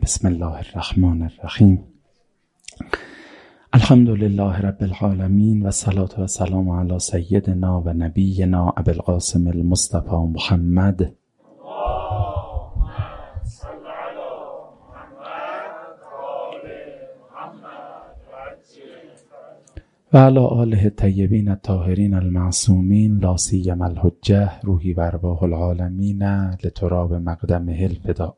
بسم الله الرحمن الرحیم. الحمد لله رب العالمین و الصلاة و السلام علی سیدنا و نبینا ابوالقاسم المصطفى محمد و علی آله الطیبین الطاهرین المعصومین لا سیما الحجة روحی و ارواح العالمین لتراب مقدمه الفداء.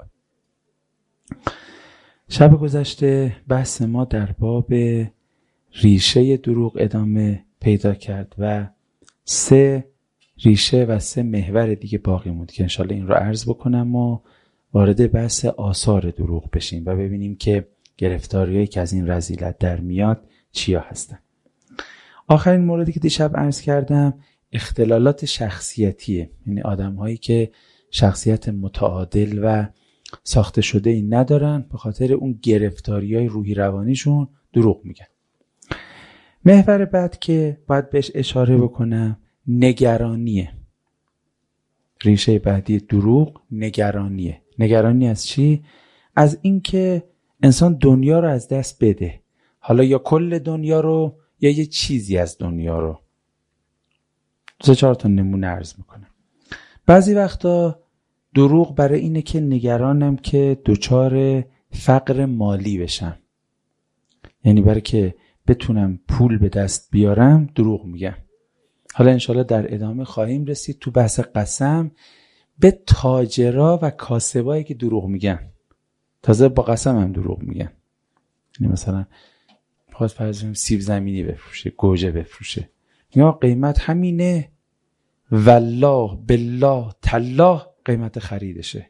شب گذشته بحث ما در باب ریشه دروغ ادامه پیدا کرد و 3 ریشه و 3 محور دیگه باقی موند که انشالله این رو عرض بکنم و وارد بحث آثار دروغ بشیم و ببینیم که گرفتاریایی که از این رذیلت در میاد چیا هستن. آخرین موردی که دیشب عرض کردم اختلالات شخصیتیه، یعنی آدم هایی که شخصیت متعادل و ساخته شده ای ندارن، به خاطر اون گرفتاریای روحی روانیشون دروغ میگن. محور بعد که باید بهش اشاره بکنم نگرانیه. ریشه بعدی دروغ نگرانیه. نگرانی از چی؟ از اینکه انسان دنیا رو از دست بده، حالا یا کل دنیا رو یا یه چیزی از دنیا رو. 3-4 تا نمونه عرض میکنم. بعضی وقتا دروغ برای اینه که نگرانم که دچار فقر مالی بشم، یعنی برای که بتونم پول به دست بیارم دروغ میگم. حالا انشالله در ادامه خواهیم رسید تو بحث قسم به تاجرا و کاسبایی که دروغ میگن، تازه با قسم هم دروغ میگن. یعنی مثلا خواست فرضیم سیب زمینی بفروشه، گوجه بفروشه، یا قیمت همینه والله بالله تالله قیمت خریدشه.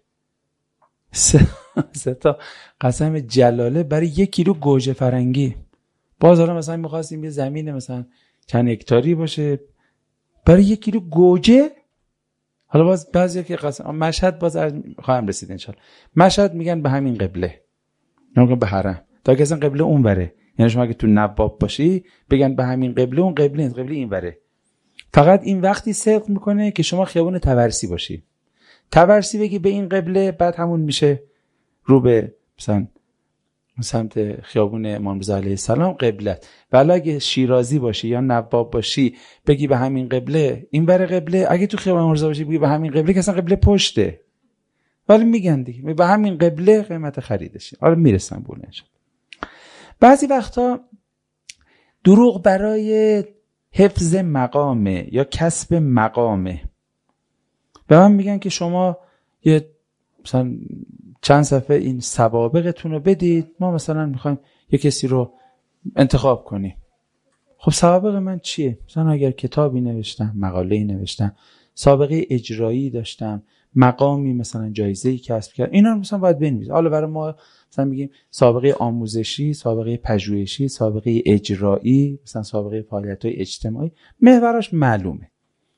3 تا قسم جلاله برای 1 کیلو گوجه فرنگی. باز حالا مثلا می‌خواستیم یه زمین مثلا چند هکتاری باشه برای 1 کیلو گوجه. حالا باز بعضیا که قسم مشهد باز خواهم رسید انشالله. مشهد میگن به همین قبله، نمیگن به حرم، تا که اصلا قبله اون وره. یعنی شما اگه تو نواب باشی بگن به همین قبله، اون قبله نیست، قبله این وره. فقط این وقتی صدق میکنه که شما خیابون تبرسی باشی، تبرسی بگی به این قبله، بعد همون میشه رو به مثلا سمت خیابون امام رضا علیه السلام قبله. ولی اگه شیرازی باشی یا نواب باشی بگی به همین قبله، این بره قبله. اگه تو خیابون امام رضا باشی بگی به همین قبله که اصلا قبله پشته، ولی میگن دیگه به همین قبله قیمت خریدش. حالا میرسم بونه انشالله. بعضی وقتا دروغ برای حفظ مقامه یا کسب مقامه. به من میگن که شما یه مثلا چند صفحه این سوابقتون رو بدید، ما مثلا میخوایم یه کسی رو انتخاب کنیم. خب سوابق من چیه؟ مثلا اگر کتابی نوشتم، مقاله‌ای نوشتم، سابقه اجرایی داشتم، مقامی مثلا جایزه‌ای کسب کردم، اینا رو مثلا باید بنویسم. حالا برای ما مثلا میگیم سابقه آموزشی، سابقه پژوهشی، سابقه اجرایی، مثلا سابقه فعالیت‌های اجتماعی، محوراش معلومه.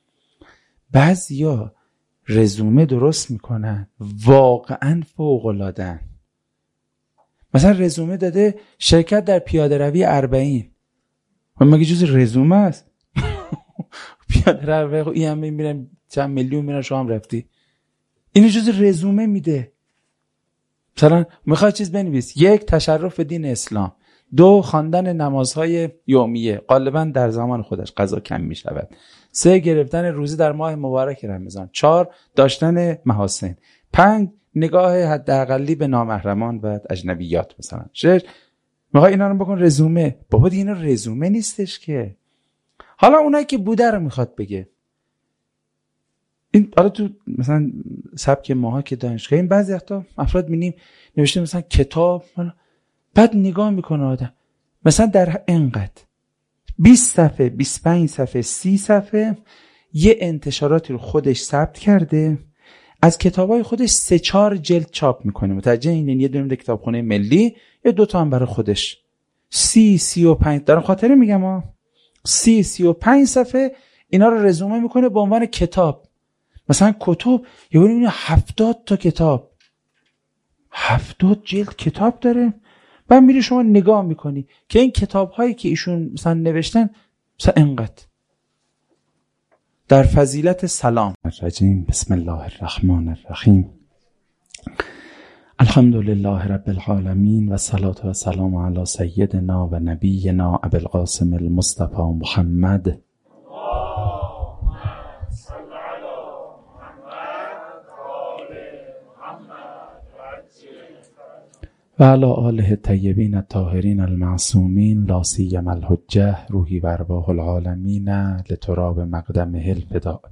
بعضیا رزومه درست میکنن واقعا فوق‌العاده‌ان. مثلا رزومه داده شرکت در پیاده روی 40. مگه جز رزومه است؟ پیاده روی این همه میرن چند میلیون میرن، شما هم رفتی. اینو جز رزومه میده. مثلا میخواد چیز بنویس: 1 تشرف دین اسلام، 2 خواندن نمازهای یومیه غالبا در زمان خودش قضا کم میشود، 3 گرفتن روزه در ماه مبارک رمضان، 4 داشتن محاسن، 5 نگاه حداقلی به نامحرمان و اجنبیات مثلا، 6 میخواد اینا رو بکن رزومه. بابا دیگه اینا رزومه نیستش که. حالا اونایی که بوده رو میخواد بگه. این حالا تو مثلا سبک ماها که دانشگاهیم بعضی وقتا افراد می‌بینیم نوشته مثلا کتاب، بعد نگاه میکنه آدم مثلا در اینقدر 20 صفحه 25 صفحه 30 صفحه یه انتشاراتی رو خودش ثبت کرده، از کتابای خودش 3-4 جلد چاپ میکنه. متوجه این؟ یه دونه کتابخونه ملی، یه 2 تا هم برای خودش. 35 دارم خاطره میگم 35 صفحه اینا رو رزومه میکنه به عنوان کتاب. مثلا کتب یه بار 70 تا کتاب، 70 جلد کتاب داره. بعد میری شما نگاه میکنی که این کتاب هایی که ایشون مثلا نوشتن مثلا انقدر. در فضیلت سلام الرجیم. بسم الله الرحمن الرحیم. الحمد لله رب العالمین و صلاة و سلام علی سیدنا و نبینا ابی القاسم المصطفى محمد و علی آله الطیبین الطاهرین المعصومین لا سیما الحجة روحی و ارواح العالمین لتراب مقدمه الفداء.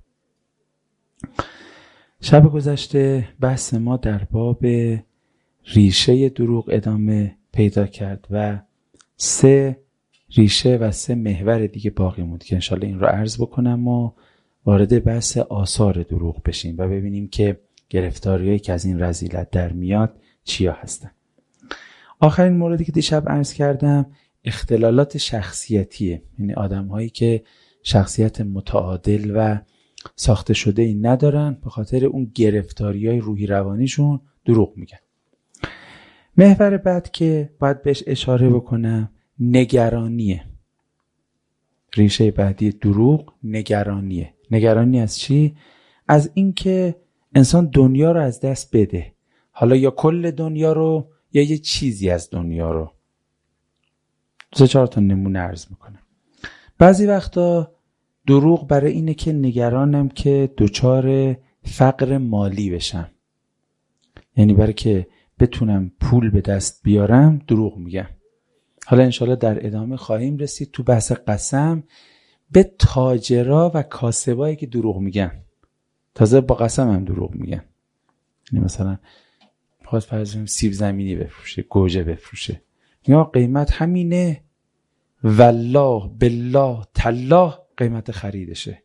شب گذشته بحث ما در باب ریشه دروغ ادامه پیدا کرد و 3 ریشه و 3 محور دیگه باقی موند که انشالله این رو عرض بکنم و وارد بحث آثار دروغ بشیم و ببینیم که گرفتاریایی که از این رذیلت در میاد چیا هستن. آخرین موردی که دیشب عرض کردم اختلالات شخصیتیه، یعنی آدم‌هایی که شخصیت متعادل و ساخته شده ای ندارن، به خاطر اون گرفتاری‌های روحی روانیشون دروغ میگن. محور بعد که باید بهش اشاره بکنم نگرانیه. ریشه بعدی دروغ نگرانیه. نگرانی از چی؟ از اینکه انسان دنیا رو از دست بده، حالا یا کل دنیا رو یا یه چیزی از دنیا رو. 3-4 تا نمونه عرض میکنم. بعضی وقتا دروغ برای اینه که نگرانم که دچار فقر مالی بشم، یعنی برای که بتونم پول به دست بیارم دروغ میگم. حالا انشالله در ادامه خواهیم رسید تو بحث قسم به تاجرا و کاسبایی که دروغ میگن، تازه با قسم هم دروغ میگن. یعنی مثلا خواست فرضیم سیب زمینی بفروشه، گوجه بفروشه، یا قیمت همینه والله بالله تالله قیمت خریدشه.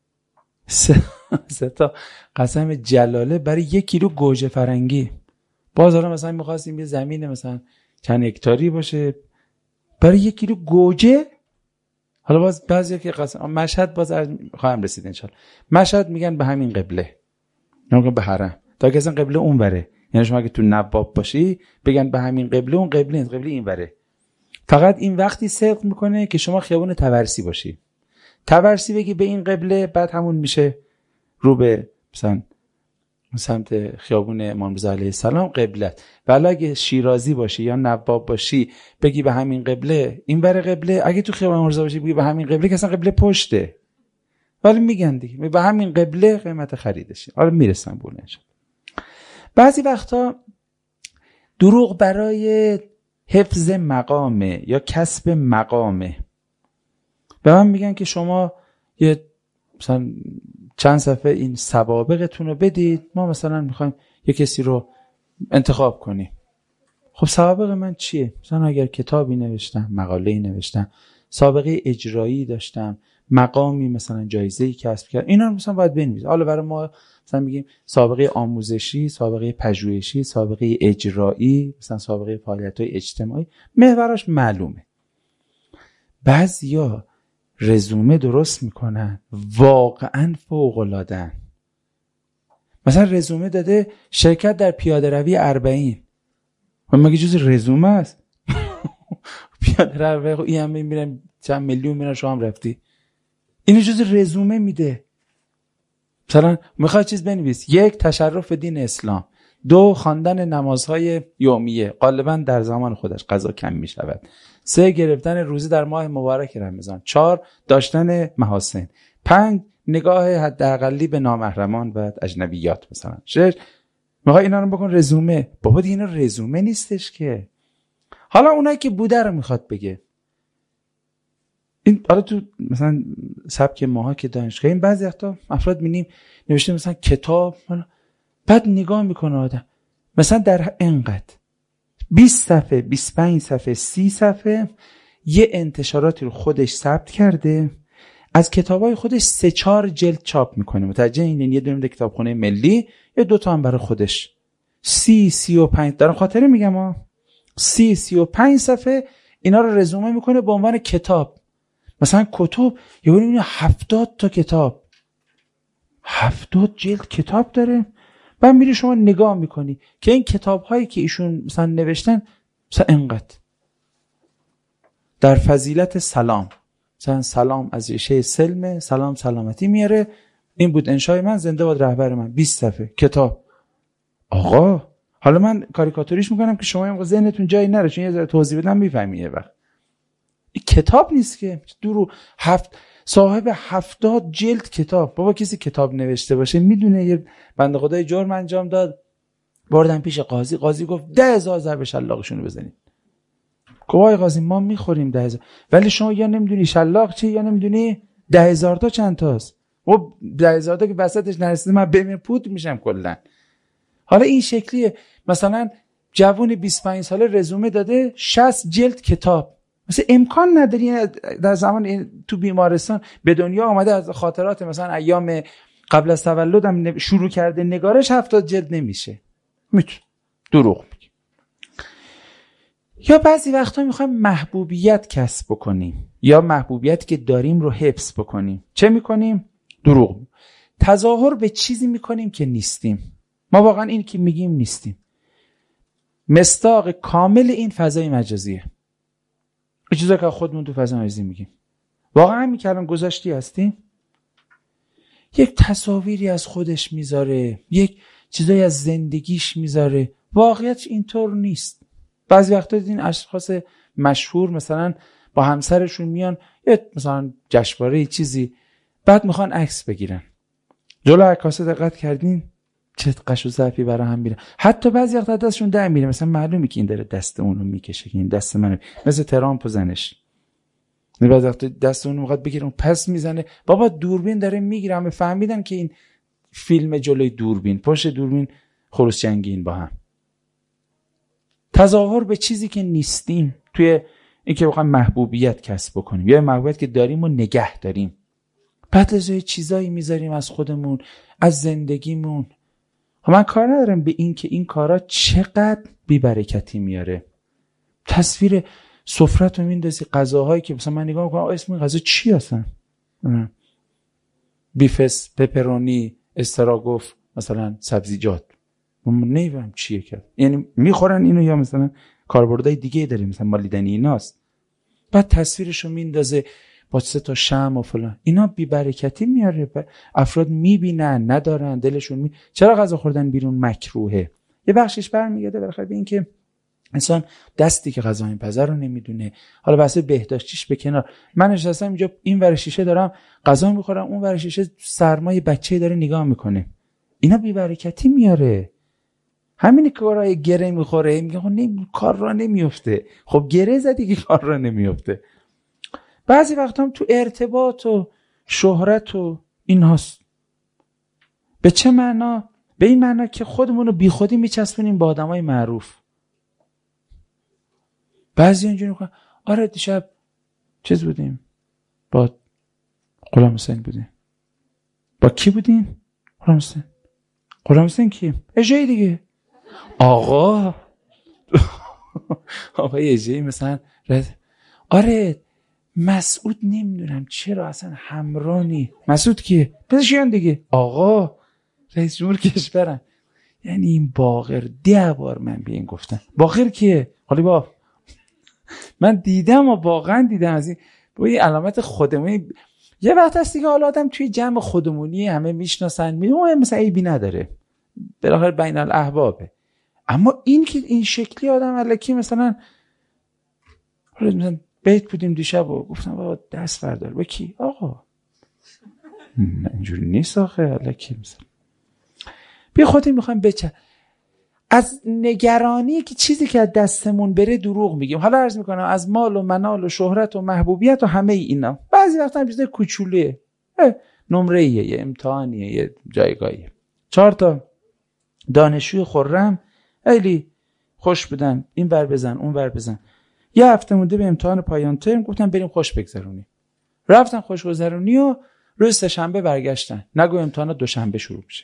3 تا قسم جلاله برای 1 کیلو گوجه فرنگی. باز حالا مثلا می‌خواستیم یه زمین مثلا چند هکتاری باشه برای 1 کیلو گوجه. حالا باز بعضیا که قسم مشهد باز خواهم رسید انشالله. مشهد میگن به همین قبله، نمیگن به حرم، تا که اصلا قبله اون وره. یعنی شما اگه تو نواب باشی بگن به همین قبله، اون قبله نیست، قبله این وره. فقط این وقتی صدق میکنه که شما خیابون تبرسی باشی، تبرسی بگی به این قبله، بعد همون میشه رو به مثلا سمت خیابون امام رضا علیه السلام قبله. ولی اگه شیرازی باشی یا نواب باشی بگی به همین قبله، این بره قبله. اگه تو خیابون امام رضا باشی بگی به همین قبله که اصلا قبله پشته، ولی میگن دیگه به همین قبله قیمت خریدشه. حالا میرسم به اون انشالله. بعضی وقتا دروغ برای حفظ مقامه یا کسب مقامه. به من میگن که شما یه مثلا چند صفحه این سوابقتون رو بدید، ما مثلا میخوایم یه کسی رو انتخاب کنیم. خب سوابق من چیه؟ مثلا اگر کتابی نوشتم، مقاله‌ای نوشتم، سابقه اجرایی داشتم، مقامی مثلا جایزه‌ای کسب کردم، اینا رو مثلا باید بنویسید. حالا برای ما مثلا میگیم سابقه آموزشی، سابقه پژوهشی، سابقه اجرایی، مثلا سابقه فعالیت‌های اجتماعی، محوراش معلومه. بعضیا رزومه درست میکنن واقعا فوق‌العاده‌ان. مثلا رزومه داده شرکت در پیاده روی 40. مگه جز رزومه است؟ پیاده روی این همه میرن چند میلیون میرن، شما هم رفتی. اینو جز رزومه میده. مثلا میخواد چیز بنویس: 1 تشرف دین اسلام، 2 خواندن نمازهای یومیه غالبا در زمان خودش قضا کم میشود، 3 گرفتن روزه در ماه مبارک رمضان، 4 داشتن محاسن، 5 نگاه حداقلی به نامحرمان و اجنبیات مثلا، 6 میخواد اینا رو بکن رزومه. بابا دیگه اینا رزومه نیستش که. حالا اونایی که بوده رو میخواد بگه. این حالا تو مثلا سبک ماها که دانشگاهیم بعضی وقتا افراد می‌بینیم نوشته مثلا کتاب، بعد نگاه میکنه آدم مثلا در اینقدر 20 صفحه 25 صفحه 30 صفحه یه انتشاراتی رو خودش ثبت کرده، از کتابای خودش 3-4 جلد چاپ میکنه. متوجه این؟ یه دونه کتابخونه ملی، یه 2 تا هم برای خودش. 35 دارم خاطره میگم 35 صفحه اینا رو رزومه میکنه به عنوان کتاب. مثلا کتب یه بار میبینی 70 تا کتاب، 70 جلد کتاب داره. بعد میری شما نگاه میکنی که این کتاب هایی که ایشون مثلا نوشتن مثلا انقدر در فضیلت سلام، مثلا سلام از ریشه سلم، سلام سلامتی میاره، این بود انشای من، زنده باد رهبر من، 20 صفحه کتاب. آقا حالا من کاریکاتوریش میکنم که شما هم ذهنتون جایی نره، چون یه ذره توضیح بدم میفهمی. یه وقت این کتاب نیست که صاحب 70 جلد کتاب. بابا کسی کتاب نوشته باشه میدونه یه بنده خدای جرم انجام داد، بردن پیش قاضی گفت 10,000 ضرب شلاقشونو بزنید. گوای قاضی ما میخوریم 10,000، ولی شما یا نمیدونی شلاق چیه یا نمیدونی 10,000 تا چند تاست. و 10,000 تا که وسطش نرسیده من بهم پود میشم کلا. حالا این شکلیه. مثلا جوون 25 ساله رزومه داده 60 جلد کتاب، مثلا امکان نداری در زمان تو بیمارستان به دنیا آمده از خاطرات مثلا ایام قبل از تولدم شروع کرده نگارش 70 جلد نمیشه. دروغ میگه. یا بعضی وقتا میخوایم محبوبیت کسب بکنیم یا محبوبیت که داریم رو حفظ بکنیم. چه میکنیم؟ دروغ. تظاهر به چیزی میکنیم که نیستیم. ما واقعا این که میگیم نیستیم. مصداق کامل این فضای مجازیه. این چیزا که خودمون تو فضای مجازی میگیم. واقعا همین که الان گذاشتی هستیم، یک تصاویری از خودش میذاره، یک چیزایی از زندگیش میذاره. واقعیت اینطور نیست. بعضی وقتا این اشخاص مشهور مثلا با همسرشون میان یه مثلا جشنواره چیزی، بعد میخوان عکس بگیرن. جلو عکاس دقت کردین چه قش و ضعفی برای هم میره. حتی بعضی وقتا دستشون در میره، مثلا معلومه که این داره دست اونو میکشه که این دست منه، مثل ترامپ و زنش. بعضی وقتا دست اونو میخواد بگیره اون پس میزنه. بابا دوربین داره میگیره، همه فهمیدن که این فیلم جلوی دوربین، پشت دوربین خروس جنگین با هم. تظاهر به چیزی که نیستیم توی این که بخوایم محبوبیت کسب بکنیم یا محبوبیت که داریم و نگه داریم. بعد از چیزایی میذاریم از خودمون، از زندگیمون. من کار ندارم به این که این کارا چقدر بی‌برکتی میاره. تصویر سفرت رو میندازی، غذاهایی که مثلا من نگاه میکنم اسم این غذا چی هستن؟ بیفس، پپرونی، استراگوف، مثلا سبزیجات. من نمیدونم چیه که. یعنی میخورن اینو یا مثلا کاربردهای دیگه داره، مثلا مالیدنی ایناست. بعد تصویرشو میندازه با 3 تا شمع و فلان. اینا بی‌برکتی میاره. افراد میبینن ندارن دلشون چرا غذا خوردن بیرون مکروهه؟ یه بخشش برمیگرده بالاخره به این که انسان دستی که غذا میپزه رو نمیدونه. حالا بحث بهداشتیش به کنار، من نشستم اینجا این ور شیشه دارم غذا میخورم، اون ور شیشه سرمای بچه‌ای داره نگاه میکنه. اینا بی‌برکتی میاره. همینی که کارهای گره میخوره، میگه خب کار را نمیفته. خب گره زدی که کار را نمیفته. بعضی وقتا هم تو ارتباط و شهرت و این هاست. به چه معنا؟ به این معنا که خودمون رو بی خودی میچسبونیم با آدمای معروف. بعضی اینجوری میگن آره دیشب چیز بودیم، با غلام حسین بودیم. با کی بودین؟ غلام حسین. غلام حسین کی؟ اجایی دیگه. آقا اجایی مثلا آره مسعود نمیدونم چرا اصلا همرانی. مسعود کیه؟ پسشیان دیگه. آقا رئیس جمهور کشورن. یعنی این باقر 10 بار من به این گفتم باقر کیه؟ حالی با من دیدم و واقعا دیدم از این با این علامت خودمونی. یه وقت هست دیگه حالا آدم توی جمع خودمونی همه میشناسن میدونم مثلا عیبی نداره، بالاخره بین الاحبابه. اما این که این شکلی آدم الکی مثلا بیت بودیم دیشب و گفتم بابا دست بردار. به کی؟ آقا اینجوری نیست آخه الکی مثلا بی خودی میخوایم از نگرانی که چیزی که از دستمون بره دروغ میگیم. حالا عرض میکنم از مال و منال و شهرت و محبوبیت و همه اینا. بعضی وقتا هم چیزای کوچوله، نمره‌ایه، یه امتحانیه، یه جایگاهیه. 4 تا دانشجوی خرم خیلی خوش بودن، این ور بزن اون ور بزن. یه هفته مونده به امتحان پایان ترم، گفتم بریم خوش بگذرونیم. رفتن خوش گذرونی و روز سه‌شنبه برگشتن. نگو امتحانات دوشنبه شروع میشه.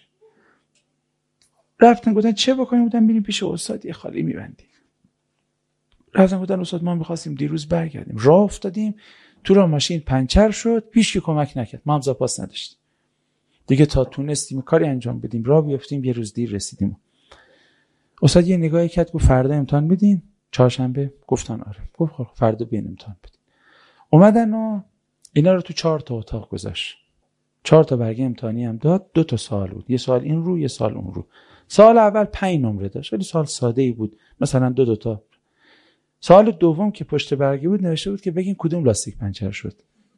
رفتن گفتن چه بکنیم؟ گفتن بریم پیش استاد یه خالی میبندیم. رفتن گفتن استاد ما می‌خواستیم دیروز برگردیم. راه افتادیم، تو راه ماشین پنچر شد، هیچ کی کمک نکرد. ما هم زاپاس نداشتیم. دیگه تا تونستیم کاری انجام بدیم راه بیافتیم، یه روز دیر رسیدیم. استاد یه نگاهی کرد گفت فردا امتحان بدین؟ چهارشنبه؟ گفتن آره. گفت خب فردا بیاین امتحان بدین. اومدن و اینا رو تو 4 تا اتاق گذاشت. 4 تا برگه امتحانی هم داد، 2 تا سوال بود. یه سوال این رو، یه سوال اون رو. سال اول 5 نمره داشت، ولی سال ساده ای بود، مثلا دو تا. سال دوم که پشت برگه بود نوشته بود که بگین کدوم لاستیک پنچر شد.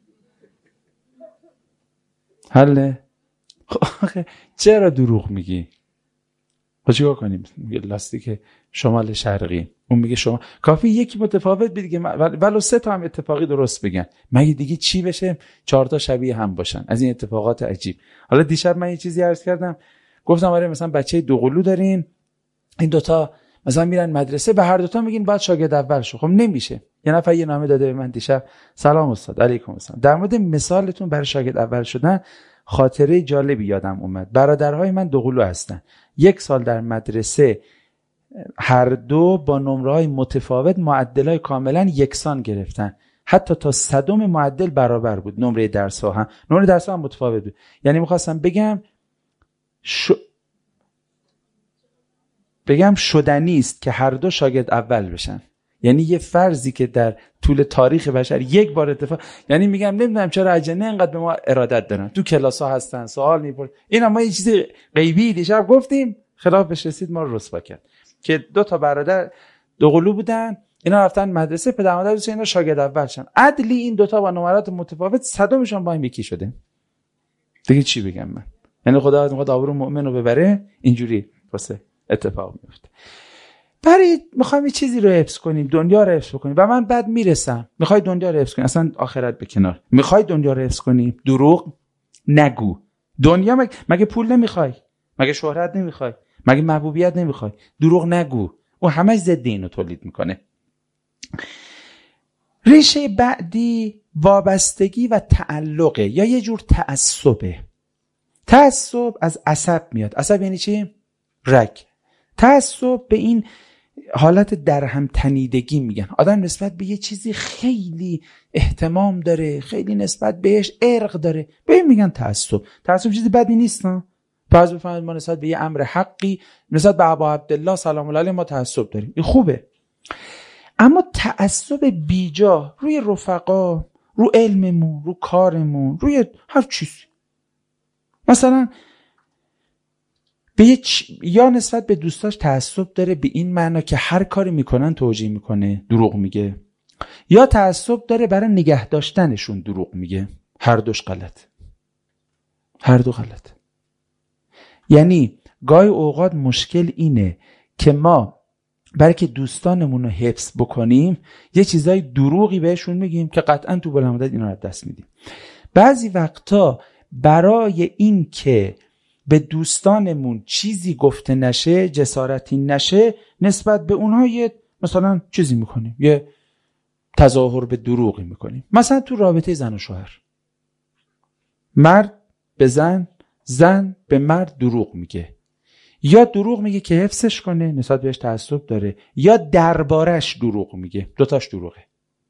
حله؟ خب چرا دروغ میگی؟ خب چیکار کنیم؟ میگه لاستیک شمال شرقی، اون میگه شما کافی یکی متفاوت بگه ولو 3 تا هم اتفاقی درست بگن، مگه دیگه چی بشه 4 تا شبیه هم باشن. از این اتفاقات عجیب. حالا دیشب من یه چیزی عرض کردم، گفتم آره مثلا بچه دوقلو دارین، این دوتا مثلا میرن مدرسه، به هر دوتا میگین باید شاگرد اول شو. خب نمیشه. یه نفر یه نامه داده به من دیشب، سلام استاد. علیکم السلام. در مورد مثالتون برای شاگرد اول شدن خاطره جالبی یادم اومد. برادرهای من دوقلو هستن. 1 سال در مدرسه هر دو با نمره‌های متفاوت معدل‌های کاملا یکسان گرفتن، حتی تا 100 معدل برابر بود. نمره درس‌ها هم متفاوت بود. یعنی می‌خواستم بگم شدنی است که هر دو شاگرد اول بشن. یعنی یه فرضی که در طول تاریخ بشر یک بار اتفاق، یعنی میگم نمیدونم چرا اجنه اینقدر به ما ارادت دارن، تو کلاس‌ها هستن سوال میپرسن. این ما یه چیز غیبی دیشب گفتیم خلافش رسید، ما رو رسوا کرد که 2 تا برادر دوقلو بودن، اینا رفتن مدرسه، پدر مادر دوست اینا شاگرد اول شدن. عدلی این 2 تا با نمرات متفاوت 100مشون با هم یکی شده. دیگه چی بگم من؟ یعنی خدا میخواد آبرو مؤمن رو ببره، اینجوری واسه اتفاق میفته. برای میخوایم یه چیزی رو حفظ کنیم، دنیا رو حفظ کنیم و من بعد میرسم. میخوای دنیا رو حفظ کنی، اصلا آخرت به کنار. میخوای دنیا رو حفظ کنی، دروغ نگو. دنیا مگه پول نمیخوای؟ مگه شهرت نمیخوای؟ مگه محبوبیت نمیخوای؟ دروغ نگو. اون همش ضد اینو تولید میکنه. ریشه بعدی وابستگی و تعلقه، یا یه جور تعصبه. تعصب از عصب میاد. عصب یعنی چی؟ رگ. تعصب به این حالت درهم تنیدگی میگن. آدم نسبت به یه چیزی خیلی اهتمام داره، خیلی نسبت بهش ارق داره، به این میگن تعصب. تعصب چیزی بدی نیست نه. فرض بفرمایید ما نسبت به یه امر حقی، نسبت به ابا عبدالله سلام الله علیه ما تعصب داریم، این خوبه. اما تعصب بیجا روی رفقا، رو علممون، رو کارمون، روی هر چیزی، مثلا یا نسبت به دوستاش تعصب داره به این معنا که هر کاری میکنن توجیه میکنه، دروغ میگه، یا تعصب داره برای نگه داشتنشون دروغ میگه. هر دوش غلط. هر دو غلط. یعنی گاهی اوقات مشکل اینه که ما برای که دوستانمون رو حفظ بکنیم یه چیزای دروغی بهشون میگیم که قطعا تو بلند مدت اینا رو دست میدیم. بعضی وقتا برای این که به دوستانمون چیزی گفته نشه، جسارتی نشه، نسبت به اونها یه مثلا چیزی میکنیم، یه تظاهر به دروغی میکنیم. مثلا تو رابطه زن و شوهر، مرد به زن، زن به مرد دروغ میگه. یا دروغ میگه که حفظش کنه، نسبت بهش تعصب داره، یا دربارش دروغ میگه. دوتاش دروغه.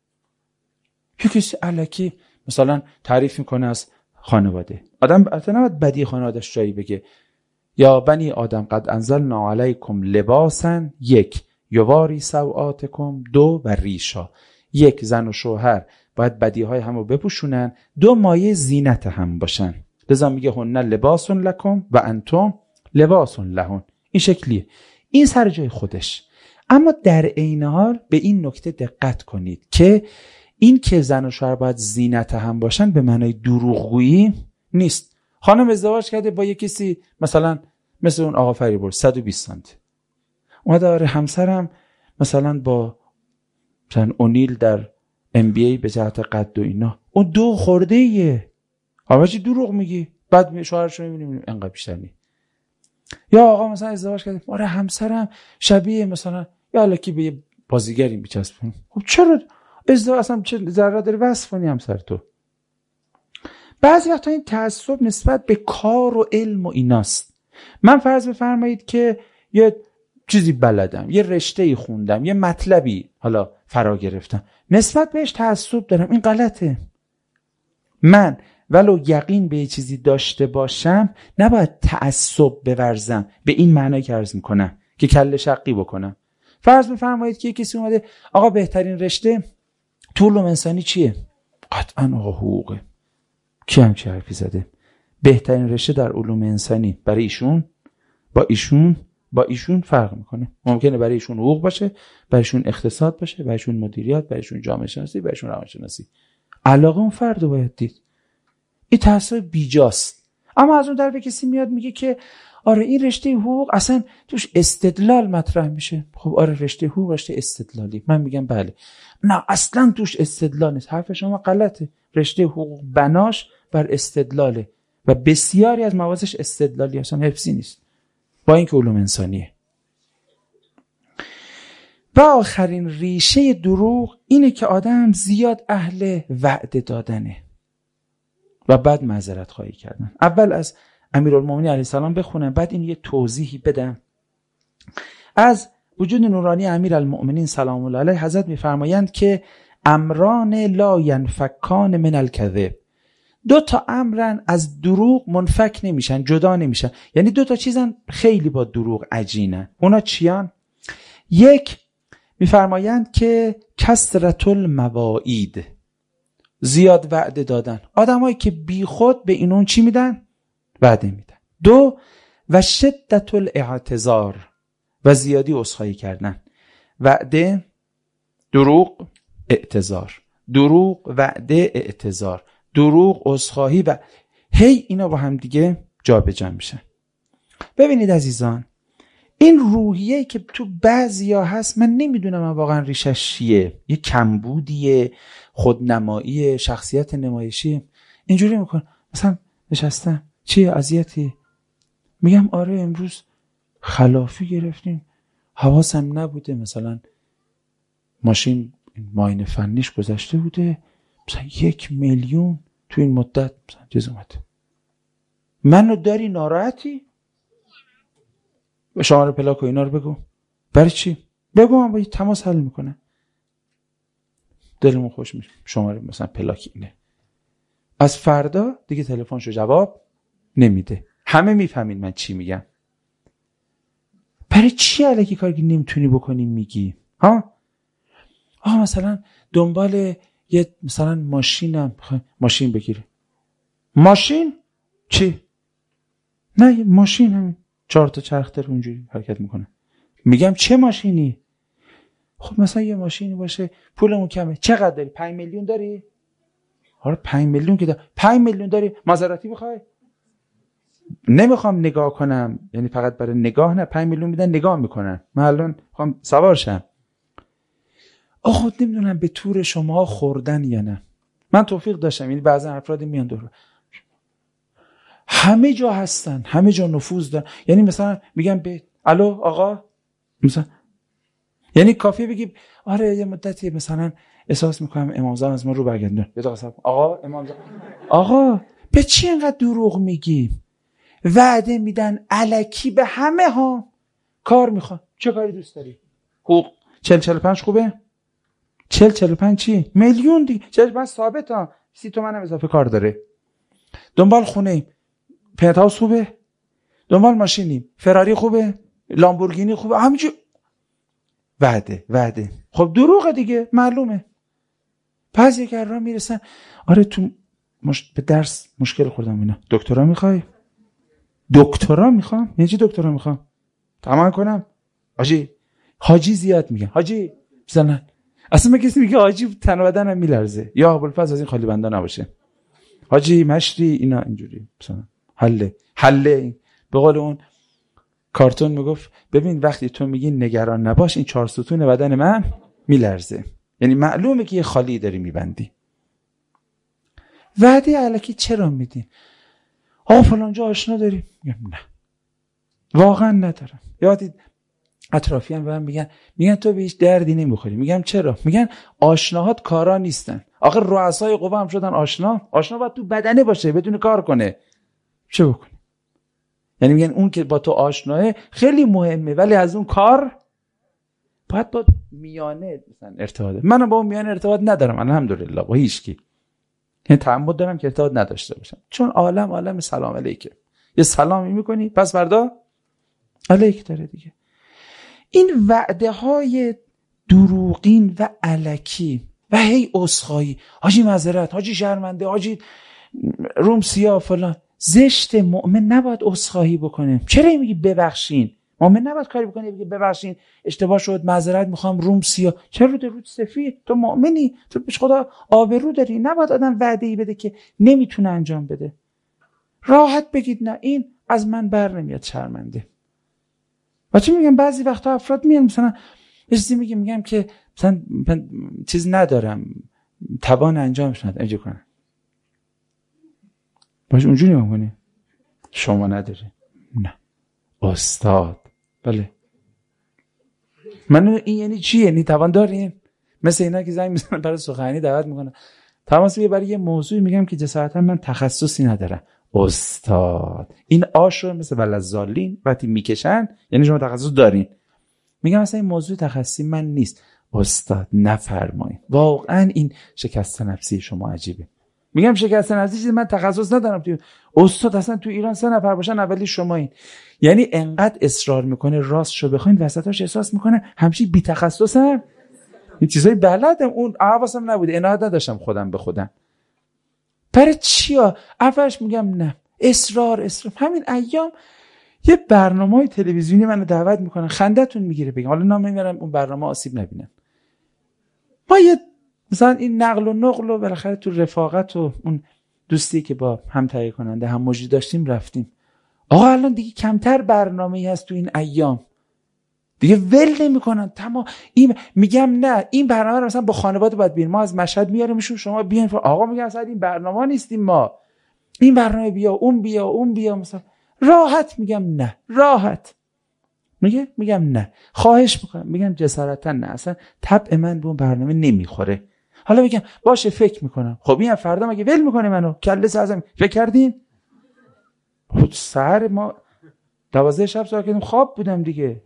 یه کسی الکی مثلا تعریف میکنه از خانواده. آدم البته نباید بدی خانواده‌اش جایی بگه. یا بنی آدم قد انزلنا علیکم لباسا، 1 یواری سوآتکم، 2 و ریشا. 1 زن و شوهر باید بدیهای همو بپوشونن، 2 مایه زینت هم باشن. لذا میگه هن لباس لکم و انتم لباس لهن. این شکلیه. این سر جای خودش. اما در عین حال به این نکته دقت کنید که این که زن و شوهر باید زینت هم باشن به معنای دروغگویی نیست. خانم ازدواج کرده با یک کسی مثلا مثل اون آقا فریبرز 120 سانتی، اومده آره همسرم مثلا با مثلا اونیل در MBA به جهت قد و اینا، اون 2 خورده ایه. حالا چی دروغ میگی؟ بعد شوهرش رو میبینیم انقدر بیشتر نی. یا آقا مثلا ازدواج کرده آره همسرم شبیه مثلا یا الکی به یه بازیگری میچسبونه. خب چرا ازدواج اصلا چه ضرر داره وصف کنی همسر تو؟ بعضی وقتا این تعصب نسبت به کار و علم و ایناست. من فرض بفرمایید که یه چیزی بلدم، یه رشته‌ای خوندم، یه مطلبی حالا فرا گرفتم، نسبت بهش تعصب دارم، این غلطه. من ولو یقین به یه چیزی داشته باشم نباید تعصب بورزم به این معنی که عرض میکنم که کله شقی بکنم. فرض بفرمایید که کسی اومده آقا بهترین رشته تو علوم انسانی چیه؟ قطعا آقا حقوقه. کی همچین حرفی زده؟ بهترین رشته در علوم انسانی برای ایشون با ایشون با ایشون فرق میکنه. ممکنه برای ایشون حقوق باشه، برای ایشون اقتصاد باشه، برای ایشون مدیریت، برای ایشون جامعه شناسی، برای ایشون روانشناسی. علاقه اون فرد رو باید دید. این تعصب بیجاست. اما از اون طرف کسی میاد میگه که آره این رشته حقوق اصلا توش استدلال مطرح میشه. خب آره رشته حقوق رشته استدلالی. من میگم بله. نه اصلا توش استدلال نیست. حرف شما غلطه. رشته حقوق بناش بر استدلاله و بسیاری از موازش استدلالی اصلا حفظی نیست، با اینکه علوم انسانیه. و آخرین ریشه دروغ اینه که آدم زیاد اهل وعده دادنه و بعد معذرت خواهی کردن. اول از امیرالمومنین علیه السلام بخونم، بعد این یه توضیحی بدم. از وجود نورانی امیرالمومنین سلام الله علیه حضرت میفرمایند که امران لا ینفکان من الکذب، 2 تا امرن از دروغ منفک نمیشن، جدا نمیشن. یعنی 2 تا چیزن خیلی با دروغ عجینن. اونا چیان؟ یک، میفرمایند که کثرت المواعید، زیاد وعده دادن. آدمایی که بی خود به اینون چی میدن؟ وعده میدن. 2، و شدت الاعتذار، و زیادی عذرخواهی کردن. وعده، دروغ، اعتذار، دروغ، وعده، اعتذار، دروغ، عذرخواهی و هی اینا با هم دیگه جابجا میشن. ببینید عزیزان، این روحیه‌ای که تو بعضیا هست، من نمیدونم واقعا ریشش چیه. یه کمبودیه، خودنمایی، شخصیت نمایشی. اینجوری میکنه مثلا نشستم چیه اذیتی، میگم آره امروز خلافی گرفتیم حواسم نبوده، مثلا ماشین معاینه فنیش گذشته بوده، مثلا 1 میلیون تو این مدت مثلا چیز اومده. منو داری ناراحتی؟ شماره پلاک و اینا رو بگو. برای چی؟ بگو من با تماس حل میکنه. دلمون خوش میشه. شماره مثلا پلاک اینه. از فردا دیگه تلفنشو جواب نمیده. همه میفهمین من چی میگم. برای چی الکی کاری که نمیتونی بکنی میگی؟ ها؟ مثلا دنبال یه مثلا ماشینم، ماشین بگیره. ماشین؟ چی؟ نه یه ماشین همین 4 تا چرخ داره اونجوری حرکت میکنه. میگم چه ماشینی؟ خب مثلا یه ماشینی باشه پولمون کمه. چقدر داری؟ 5 میلیون داری؟ آره 5 میلیون که داری. 5 میلیون داری؟ مازراتی میخوای؟ نمیخوام نگاه کنم، یعنی فقط برای نگاه نه، 5 میلیون میدن نگاه میکنن. من الان میخوام سوار شم. خود نمیدونم به تور شما خوردن یا نه. من توفیق داشتم، یعنی بعضا افراد میان دور همه جا هستن، همه جا نفوذ دارن. یعنی مثلا میگم به الو آقا، مثلا یعنی کافیه بگی آره یه مدتی مثلا احساس میکنم امام زمان از ما رو برگردون. یه دقیقه آقا امام زمان، آقا به چی اینقدر دروغ میگی؟ وعده میدن الکی به همه ها. کار میخوان. چه کاری دوست داری؟ حقوق 40-45 خوبه؟ 40-45 چی؟ میلیون دیگه. 45 ثابت ها. 30 تومن هم اضافه کار داره. دنبال خونه پنتهاوس خوبه؟ دنبال ماشینی فراری خوبه؟ لامبورگینی خوبه؟ همینجور وعده. خب دروغه دیگه، معلومه. بعضی که راه میرسن آره تو به درس مشکل خوردم اینا. دکترا میخوای؟ دکترا میخوام؟ یعنی چی دکترا میخوام؟ تمام کنم؟ حاجی زیاد میگن. حاجی بزنن. اصلا من کسی میگه حاجی تن و بدنم میلرزه. یا ابوالفضل از این خالی بندا نباشه. حاجی مشری اینا اینجوری مثلا حله. به قول اون کارتون میگفت ببین وقتی تو میگی نگران نباش این 4 ستون بدن من میلرزه. یعنی معلومه که یه خالی داری میبندی. وعده الکی چرا میدین؟ فلانجا آشنا داری؟ میگم نه واقعا ندارم. یادید اطرافیان به من میگن تو به هیچ دردی نمیخوری. میگم چرا؟ میگن آشناهات کارا نیستن. آخه رؤسای قوا هم شدن آشنا باید تو بدنه باشه بدون کار کنه. چه بکنه؟ یعنی میگن اون که با تو آشناه خیلی مهمه ولی از اون کار باید با میانه مثلا ارتباط. من با اون میانه ارتباط ندارم الحمدلله با هیچ کی. یعنی تعمد دارم که ارتباط نداشته باشم، چون عالم سلام علیکم. یه سلامی میکنی پس فردا علیک داره دیگه. این وعده های دروغین و الکی و هی عذرخواهی، حاجی معذرت، حاجی شرمنده، حاجی روم سیاه فلان. زشت. مؤمن نباید عذرخواهی بکنه. چرا میگی ببخشین؟ مؤمن نباید کاری بکنه بگه ببخشید اشتباه شد معذرت میخوام روم سیاه. چرا رود سفید؟ تو مؤمنی، تو پیش خدا آبرو داری. نباید آدم وعده‌ای بده که نمیتونه انجام بده. راحت بگید نه این از من بر نمیاد، شرمنده. و چی میگم بعضی وقتا افراد میان مثلا یه چیزی میگم که مثلا من چیز ندارم، توان انجامش ندارم، اجازه کنم باشه اونجوری میگونی شما نداری. نه استاد بله من این یعنی چی؟ یعنی توان دارین؟ مثل اینا که زنگ میزنن برای سخنرانی دعوت میکنن، تماس میگیره برای یه موضوعی، میگم که جسارتا من تخصصی ندارم. استاد این آشو مثل ولزالین وقتی میکشن یعنی شما تخصص دارین. میگم مثلا این موضوع تخصصی من نیست. استاد نفرمایید. واقعا این شکست نفسی شما عجیبه. میگم شکست نفسی چیزی من تخصص ندارم. استاد اصلا تو ایران 3 نفر باشن اولی شمایین. یعنی انقدر اصرار میکنه راستشو بخواین وسطاش احساس میکنه همچی بی تخصصم. این چیزای بلدم اون حواسم نبوده، عنایت نداشتم خودم به خودم. برای چیا؟ اولش میگم نه اصرار. همین ایام یه برنامه‌ی تلویزیونی منو دعوت میکنن، خنده‌تون میگیره بگم، حالا نام نمیبرم اون برنامه آسیب نبینن. ما یه مثلا این نقل و نقل و بالاخره تو رفاقت و اون دوستی که با هم تهیه کننده هم مجری داشتیم رفتیم. آقا الان دیگه کمتر برنامه‌ای هست تو این ایام، دیگه ول نمی‌کنن. تمام این میگم نه این برنامه رو مثلا با خانواده باید بیاریم، ما از مشهد میاریمشون شما بیاین. آقا میگم اصلا این برنامه نیستیم ما، این برنامه بیا اون بیا مثلا راحت. میگم نه راحت. میگم نه خواهش میکنم. میگم جسارتا نه، اصلا طبع من به اون برنامه نمیخوره. حالا میگم باشه فکر میکنم. خب این فردا مگه ول میکنه منو؟ کله سازم فکر کردین؟ خود سحر ما 12 شب ساعت کردیم خواب بودم دیگه.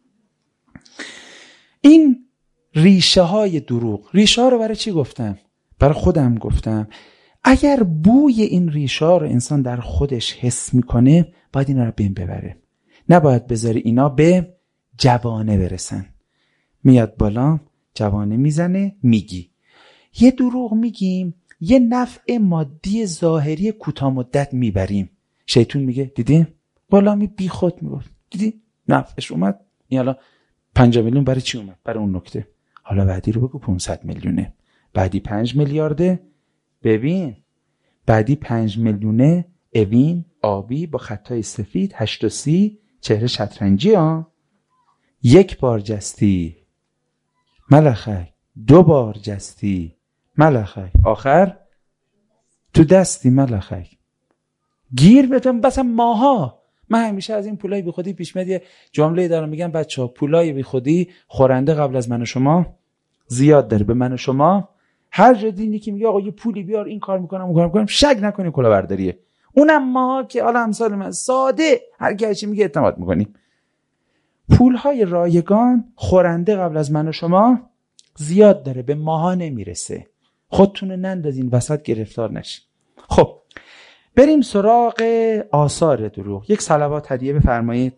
این ریشه های دروغ، ریشه ها رو برای چی گفتم؟ برای خودم گفتم. اگر بوی این ریشه ها رو انسان در خودش حس میکنه باید اینا رو بین ببره، نباید بذاری اینا به جوانه برسن. میاد بالا جوانه میزنه، میگی یه دروغ میگیم، یه نفع مادی ظاهری کوتاه مدت میبریم. شیطون میگه دیدی بالا می بی خود میگفت، دیدی نفعش اومد. این حالا 50 میلیون برای چی اومد؟ برای اون نکته. حالا بعدی رو بگو 500 میلیونه، بعدی 5 میلیارده. ببین بعدی 5 میلیونه اوین آبی با خطای سفید 8 چهره شطرنجی ها. 1 بار جستی ملخک، 2 بار جستی ملخک، آخر تو دستی ملخک. گیر بتون بس ماها. من همیشه از این پولای بی خودی پیش میاد یه جمله دارم، میگم بچه‌ها پولای بی خودی خورنده قبل از من و شما زیاد داره. به من و شما هر جا دینی که میگه آقا یه پولی بیار این کار میکنم اون کار میکنم، شک نکنیم کلاهبرداریه. اونم ما که حالا امثال من ساده هر کی چی میگه اعتماد میکنیم. پولهای رایگان خورنده قبل از من و شما زیاد داره، به ماها نمیرسه. خودتون نندازین وسط گرفتار نشین. خب بریم سراغ آثار دروغ. یک صلوات هدیه بفرمایید.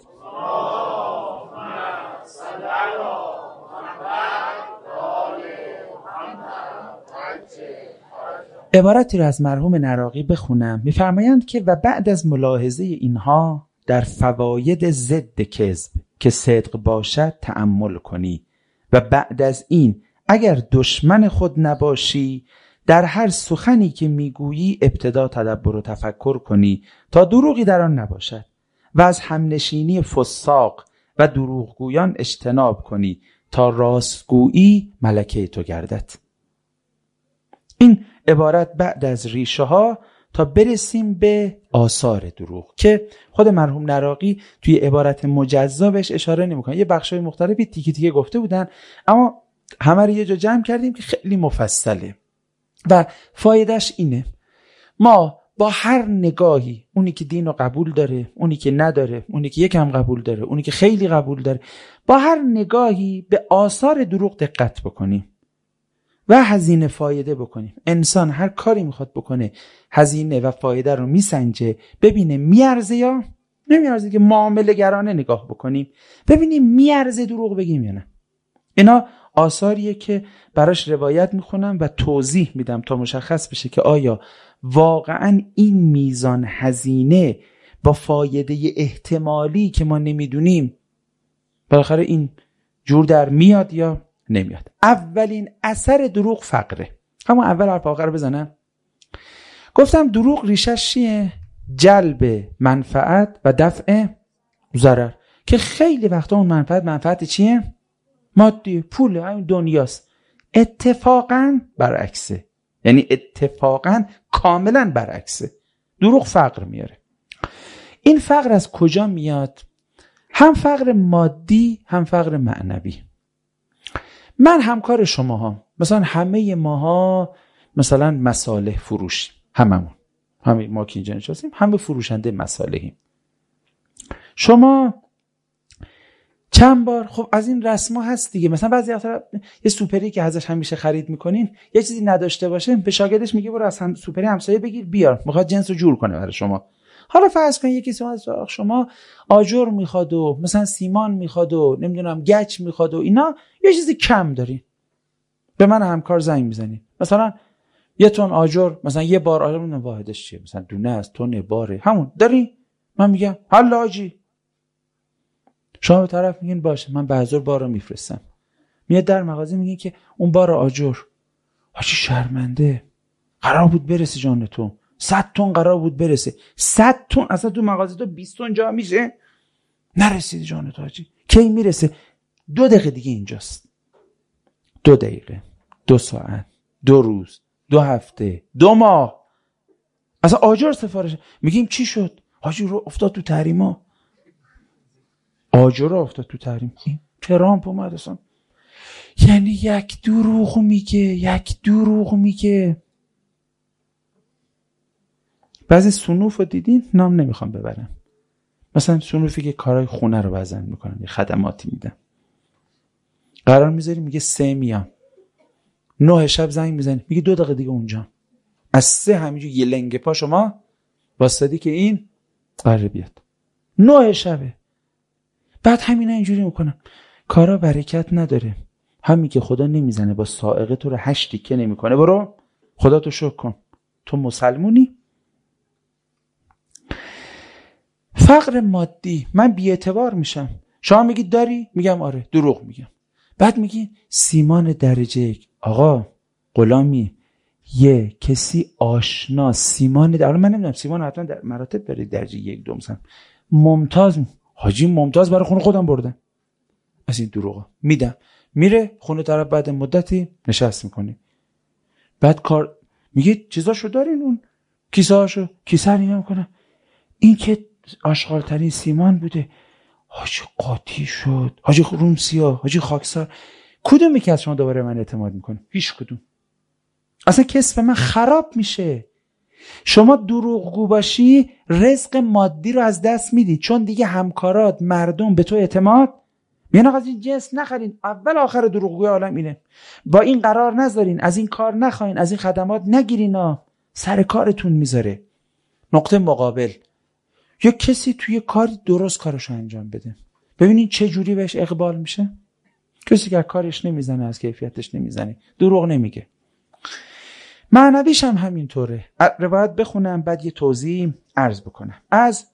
عبارتی را از مرحوم نراقی بخونم. میفرمایند که و بعد از ملاحظه اینها در فواید ضد کذب که صدق باشد تأمل کنی و بعد از این اگر دشمن خود نباشی در هر سخنی که میگویی ابتدا تدبر و تفکر کنی تا دروغی در آن نباشد و از همنشینی فساق و دروغگویان اجتناب کنی تا راستگویی ملکه تو گردد. این عبارت بعد از ریشه ها تا برسیم به آثار دروغ که خود مرحوم نراقی توی عبارت مجزا بهش اشاره نمی‌کنه. یه بخشای مختلفی تیکه تیکه گفته بودن اما همه رو یه جا جمع کردیم که خیلی مفصله و فایدهش اینه ما با هر نگاهی، اونی که دین رو قبول داره، اونی که نداره، اونی که یکم قبول داره، اونی که خیلی قبول داره، با هر نگاهی به آثار دروغ دقت بکنیم و هزینه فایده بکنیم. انسان هر کاری میخواد بکنه هزینه و فایده رو میسنجه، ببینه میارزه یا نمیارزه، که معامله گرانه نگاه بکنیم ببینیم میارزه دروغ بگیم یا نه. اینا آثاریه که براش روایت میخونم و توضیح میدم تا مشخص بشه که آیا واقعا این میزان هزینه با فایده احتمالی که ما نمیدونیم بالاخره این جور در میاد یا نمیاد. اولین اثر دروغ فقره. همون اول حرف آخر بزنم. گفتم دروغ ریشش چیه؟ جلب منفعت و دفع ضرر، که خیلی وقتا اون منفعت چیه؟ مادی، پول، همین دنیاست. اتفاقا برعکسه، یعنی اتفاقا کاملا برعکسه. دروغ فقر میاره. این فقر از کجا میاد؟ هم فقر مادی هم فقر معنوی. من همکار شماها، مثلا همه ماها مثلا مصالح فروش، همه ما که اینجا نشستیم همه فروشنده مصالحیم. شما چند بار خب از این رسما هست دیگه، مثلا بعضی وقتا یه سوپری که ازش همیشه خرید میکنین یه چیزی نداشته باشه، به شاگردش میگه برو از سوپری همسایه بگیر بیار، میخواد جنس رو جور کنه برای شما. حالا فرض کن یکی از شما آجر میخواد و مثلا سیمان میخواد و نمیدونم گچ میخواد و اینا، یه چیزی کم دارین، به من همکار زنگ میزنی، مثلا یه تن آجر، مثلا یه بار آجر من واحدش چیه، مثلا دونه است، تن، باره، همون داری. من میگم حالا آجی، شما به طرف میگین باشه من به حضور بار رو میفرستم. میاد در مغازه میگین که اون بار آجر، حاجی شرمنده، قرار بود برسه جان تو، 100 تن قرار بود برسه، 100 تن اصلا تو مغازه تو 20 تن جا میشه، نرسید جان تو حاجی. کی میرسه؟ 2 دقیقه دیگه اینجاست. 2 دقیقه، 2 ساعت، 2 روز، 2 هفته، 2 ماه. اصلا آجر سفارش میگیم چی شد؟ حاجی رو افتاد تو تحریما. آجر رو افتاد تو تحریم. ترامپ اومد اصلا. یعنی یک دروغ میگه. بعضی صنوف رو دیدین؟ نام نمیخوام ببرم. مثلا صنوفی که کارهای خونه رو وزن میکنن، یه خدماتی میدن. قرار میذاری میگه 3 میام. 9 شب زنگ میزنی میگه 2 دقیقه دیگه اونجا. از 3 همینجور یه لنگ پا شما واسطی که این قراره بیاد. 9 شبه. بعد همینا اینجوری میکنن. کارا برکت نداره. همین که خدا نمیزنه با سائقه تو رو 8 تیکه نمیکنه، برو خدا تو شکر کن. تو مسلمونی؟ فقر مادی، من بی‌اعتبار میشم. شما میگید داری؟ میگم آره، دروغ میگم. بعد میگی سیمان درجه 1. آقا غلامی، یه کسی آشنا سیمان حالا من نمیدونم سیمان حتما در مراتب برای درجه 1 2 مثلا ممتاز، حاجی ممتاز برای خونه خودم بردم. از این دروغا میدم، میره خونه طرف، بعد مدتی نشست میکنی، بعد کار میگه چیزاشو دارین، اون کیسهاشو کیسه نگاه میکنه، این که آشغال ترین سیمان بوده، حاجی قاطی شد، حاجی رومسیا، حاجی خاکسار. کدومی که از شما دوباره من اعتماد میکنه؟ هیچ کدوم. اصلا کسب من خراب میشه. شما دروغگو باشی رزق مادی رو از دست میدی، چون دیگه همکارات مردم به تو اعتماد میگن آقا از این جنس نخرین. اول آخر دروغگوی عالم اینه، با این قرار نذارین، از این کار نخواین، از این خدمات نگیرین، سر کارتون میذاره. نقطه مقابل یا کسی توی کاری درست کارشو انجام بده، ببینین چه جوری بهش اقبال میشه. کسی که کارش نمیزنه، از کیفیتش نمیزنه، دروغ نمیگه. معنویش هم همینطوره. روایت بخونم بعد یه توضیح عرض بکنم. از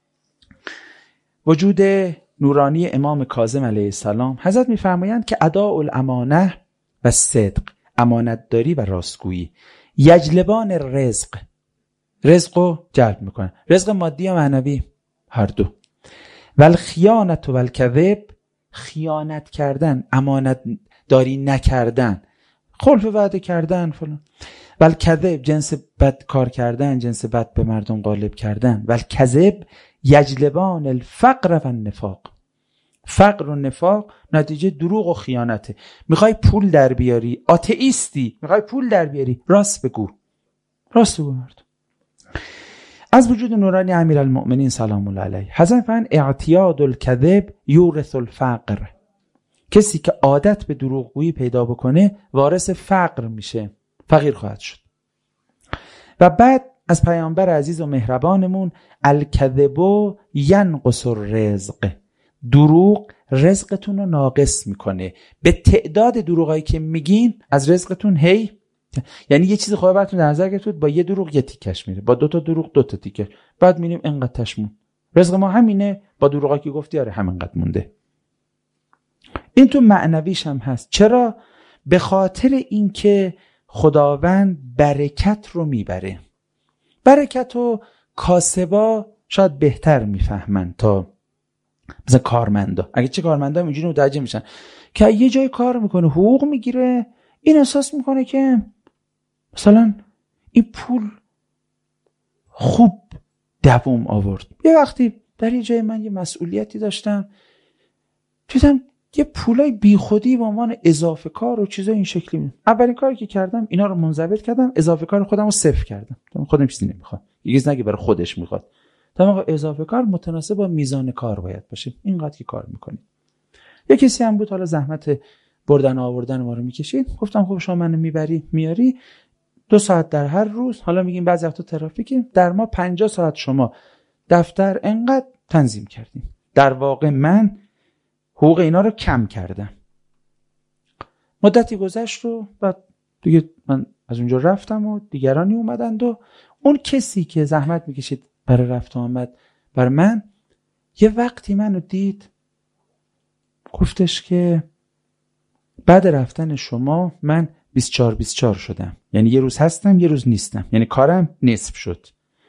وجود نورانی امام کاظم علیه السلام حضرت میفرمایند که اداء الامانه و صدق، امانتداری و راستگویی، یجلبان رزق رو جلب میکنن، رزق مادی و معنوی هر دو. والخیانت و الکذب، خیانت کردن، امانت داری نکردن، خلف وعده کردن فلان. والکذب، جنس بد کار کردن، جنس بد به مردم غالب کردن. والکذب یجلبان الفقر و النفاق، فقر و نفاق نتیجه دروغ و خیانته. میخوای پول در بیاری، آتئیستی، میخوای پول در بیاری، راست بگو مردم. از وجود نورانی امیرالمؤمنین سلام الله علیه حضرت فرمودند اعتیاد الکذب یورث الفقر، کسی که عادت به دروغگویی پیدا بکنه وارث فقر میشه، فقیر خواهد شد. و بعد از پیامبر عزیز و مهربانمون الکذب ینقص الرزق، دروغ رزقتون رو ناقص میکنه. به تعداد دروغایی که میگین از رزقتون یعنی یه چیز خوبه براتون در نظر گرفتید، با یه دروغ یه تیکش میره، با 2 تا دروغ 2 تا بعد میبینیم انقدر تشمون. رزق ما همینه، با دروغایی که گفتی آره همینقدر مونده. این تو معنویش هم هست. چرا؟ به خاطر اینکه خداوند برکت رو میبره. برکت رو کاسبا شاید بهتر میفهمن تا مثلا کارمندا. اگه چه کارمندا اینجوری متوجه میشن که یه جای کار میکنه حقوق میگیره، این احساس میکنه که مثلا این پول خوب دوام آورد. یه وقتی در یه جای من یه مسئولیتی داشتم، دیدم یه پولای بیخودی به عنوان اضافه کار و چیزای این شکلی می. اولین کاری که کردم اینا رو منضبط کردم، اضافه کار خودم رو صفر کردم. خودم چیزی نمیخواد، یه چیز نگه برای خودش میخواد. آقا اضافه کار متناسب با میزان کار باید باشه، اینقدر که کار میکنید. یه کسی هم بود حالا زحمت بردن و آوردن ما رو میکشید، گفتم خب شما منو میبری میاری 2 ساعت در هر روز، حالا میگیم بعضی وقتا ترافیک، در ما 50 ساعت شما دفتر انقدر تنظیم کردیم. در واقع من حقوق اینا رو کم کردم. مدتی گذشت و بعد دیگه من از اونجا رفتم و دیگرانی اومدند و اون کسی که زحمت میکشید برای رفت و آمد برای من، یه وقتی منو دید گفتش که بعد رفتن شما من 24 شدم. یعنی یه روز هستم یه روز نیستم، یعنی کارم نصف شد.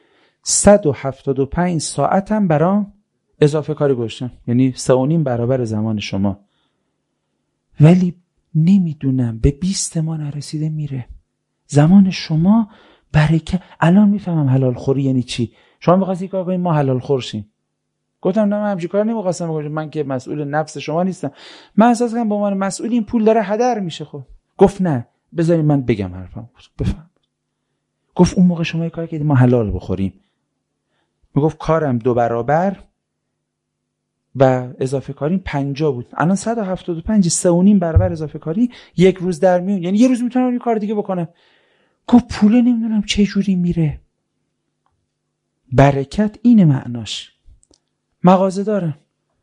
175 ساعتم برام اضافه کاری گذاشتم، یعنی 3.5 برابر زمان شما. ولی نمیدونم به 20 ما نرسیده میره زمان شما. برکت الان میفهمم حلال خوری یعنی چی. شما می‌خواستی کار کنید ما حلال خور شیم. گفتم نه من همچین کار نمی‌خواستم بکنم، من که مسئول نفس شما نیستم. من احساس کنم به عنوان مسئول این پول داره هدر میشه. خب گفت نه بذارید من بگم حرفم. بفهم. گفت اون موقع شما یه کار کردید ما حلال بخوریم. میگفت کارم 2 برابر و اضافه کاری 50 بود، الان 175 3.5 برابر اضافه کاری یک روز در میون، یعنی یه روز میتونم یه کار دیگه بکنم. گفت پول نمیدونم چه جوری میره. برکت اینه معناش. مغازه دارم،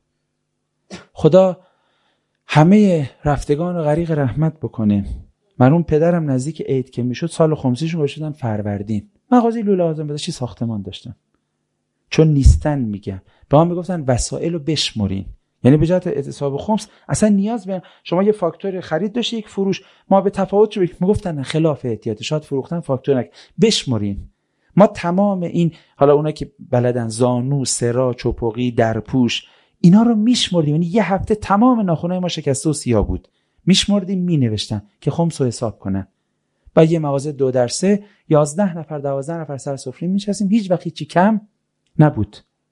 خدا همه رفتگان رو غریق رحمت بکنه. مرحوم پدرم نزدیک عید که میشد سال خمسیشون گذاشتن فروردین، مغازه لوله آزم بداشتی ساختمان داشتن. چون نیستن میگم به هم میگفتن وسایل رو بشمرین، یعنی به جهت اعتصاب خمس اصلا نیاز به شما یه فاکتور خرید داشتی یک فروش، ما به تفاوت چه میگفتن خلاف احتیاط شاید فروختن فاکتور نک بشمرین. ما تمام این حالا اونا که بلدن زانو، سرا، چپقی، درپوش اینا رو میشمردیم، یعنی یه هفته تمام ناخنای ما شکسته و سیاه بود، میشمردیم مینوشتن که خمس رو حساب کنن. با یه مغازه 2/3 11 نفر 12 نفر سر سفره میشستیم، هیچ وقت هیچی کم نبود.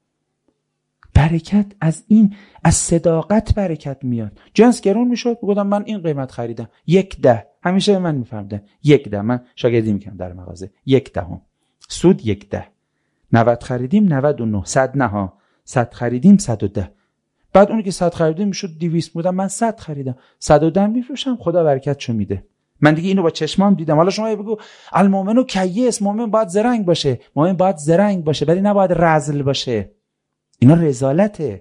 برکت از این، از صداقت برکت میاد. جنس گرون میشد بگم من این قیمت خریدم 1/10، همیشه من میفهمیدم 1/10. من شاگردی میکنم در مغازه 1/10 سود 1/10. 90 خریدیم 99، 100 نه ها، 100 خریدیم 110. بعد اون که 100 خریدیم میشد 200 بودم، من 100 خریدم 110 میفروشم، خدا برکتشو میده. من دیگه اینو با چشمام دیدم. حالا شما بگو المؤمن کیس، مؤمن باید زرنگ باشه، مؤمن باید زرنگ باشه ولی نباید رذل باشه. اینا رذالته.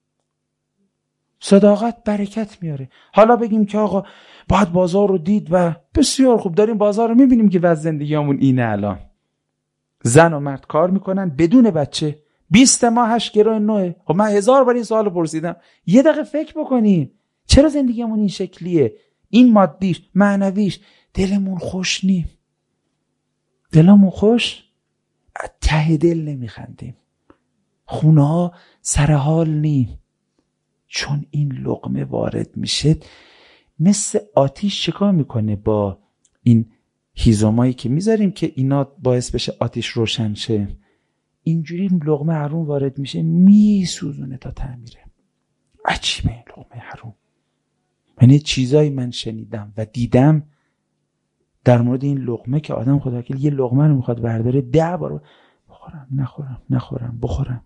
صداقت برکت میاره. حالا بگیم که آقا باید بازار رو دید و بسیار خوب داریم بازار رو میبینیم که وضع زندگیمون اینه. الان زن و مرد کار میکنن بدون بچه 20 ماه 8 گرو 9. خب من 1000 بار این سوالو پرسیدم. یه دقیقه فکر بکنین چرا زندگیمون این شکلیه؟ این مادیش، معنویش، دلمون خوش نیم. دلمون خوش، ته دل نمیخندیم. خونه ها سر حال نیم. چون این لقمه وارد میشه مثل آتیش چیکار میکنه با این هیزمایی که میذاریم که اینا باعث بشه آتیش روشن شه. اینجوری لقمه حروم وارد میشه میسوزونه تا تعمیره. عجیبه این لقمه حروم. یعنی چیزایی من شنیدم و دیدم در مورد این لقمه که آدم خداوکیل یه لقمه رو میخواد برداره 10 بار بخورم بخورم.